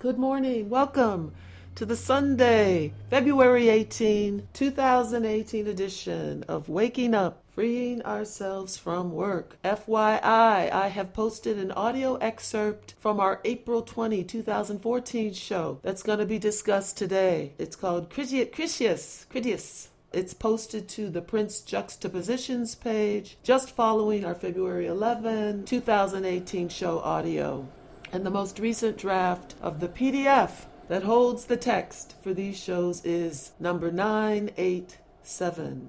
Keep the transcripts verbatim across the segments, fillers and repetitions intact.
Good morning. Welcome to the Sunday, February eighteenth, twenty eighteen edition of Waking Up, Freeing Ourselves from Work. F Y I, I have posted an audio excerpt from our April twentieth, twenty fourteen show that's going to be discussed today. It's called Critias, Critias, Critias. It's posted to the Prince Juxtapositions page just following our February eleventh, twenty eighteen show audio. And the most recent draft of the P D F that holds the text for these shows is number nine eighty-seven.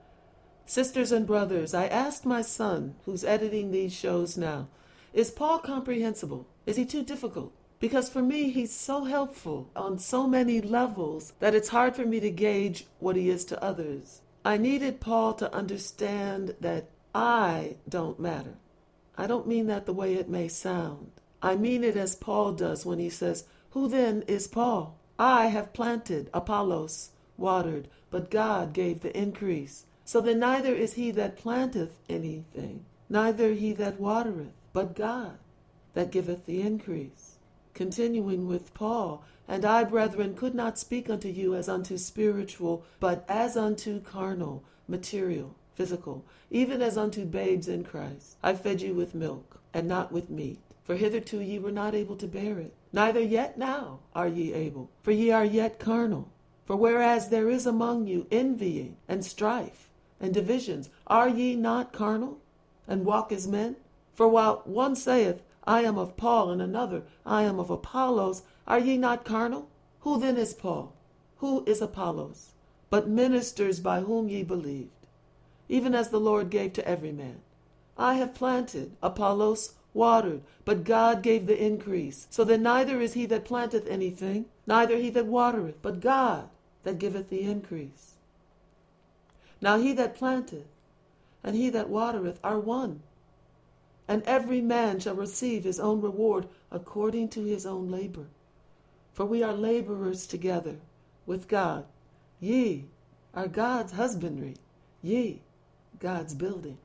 Sisters and brothers, I asked my son, who's editing these shows now, is Paul comprehensible? Is he too difficult? Because for me, he's so helpful on so many levels that it's hard for me to gauge what he is to others. I needed Paul to understand that I don't matter. I don't mean that the way it may sound. I mean it as Paul does when he says, who then is Paul? I have planted, Apollos watered, but God gave the increase. So then neither is he that planteth anything, neither he that watereth, but God that giveth the increase. Continuing with Paul, and I, brethren, could not speak unto you as unto spiritual, but as unto carnal, material, physical, even as unto babes in Christ. I fed you with milk, and not with meat. For hitherto ye were not able to bear it, neither yet now are ye able, for ye are yet carnal. For whereas there is among you envying, and strife, and divisions, are ye not carnal, and walk as men? For while one saith, I am of Paul, and another, I am of Apollos, are ye not carnal? Who then is Paul? Who is Apollos? But ministers by whom ye believed, even as the Lord gave to every man. I have planted, Apollos watered, but God gave the increase. So then neither is he that planteth anything, neither he that watereth, but God that giveth the increase. Now he that planteth and he that watereth are one, and every man shall receive his own reward according to his own labor. For we are laborers together with God. Ye are God's husbandry, ye God's building.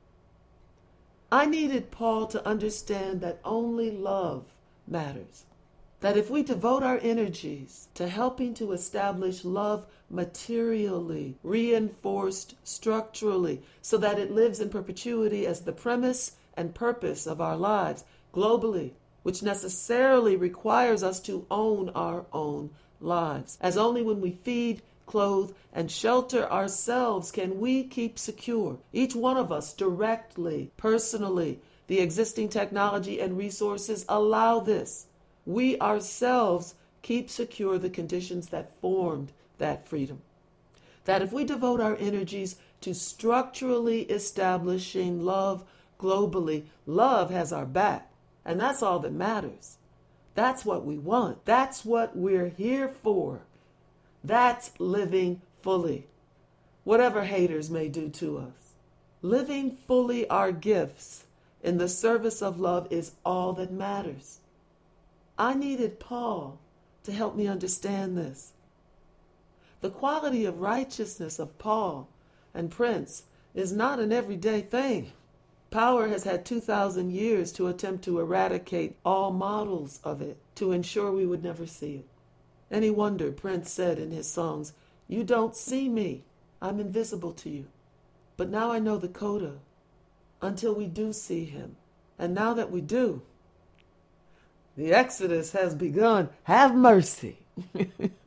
I needed Paul to understand that only love matters. That if we devote our energies to helping to establish love materially, reinforced structurally, so that it lives in perpetuity as the premise and purpose of our lives globally, which necessarily requires us to own our own lives, as only when we feed, clothe, and shelter ourselves can we keep secure, each one of us directly, personally. The existing technology and resources allow this. We ourselves keep secure the conditions that formed that freedom. That if we devote our energies to structurally establishing love globally, love has our back, and that's all that matters. That's what we want. That's what we're here for. That's living fully, whatever haters may do to us. Living fully our gifts in the service of love is all that matters. I needed Paul to help me understand this. The quality of righteousness of Paul and Prince is not an everyday thing. Power has had two thousand years to attempt to eradicate all models of it, to ensure we would never see it. Any wonder Prince said in his songs, you don't see me, I'm invisible to you. But now I know the coda, until we do see him. And now that we do, the Exodus has begun. Have mercy.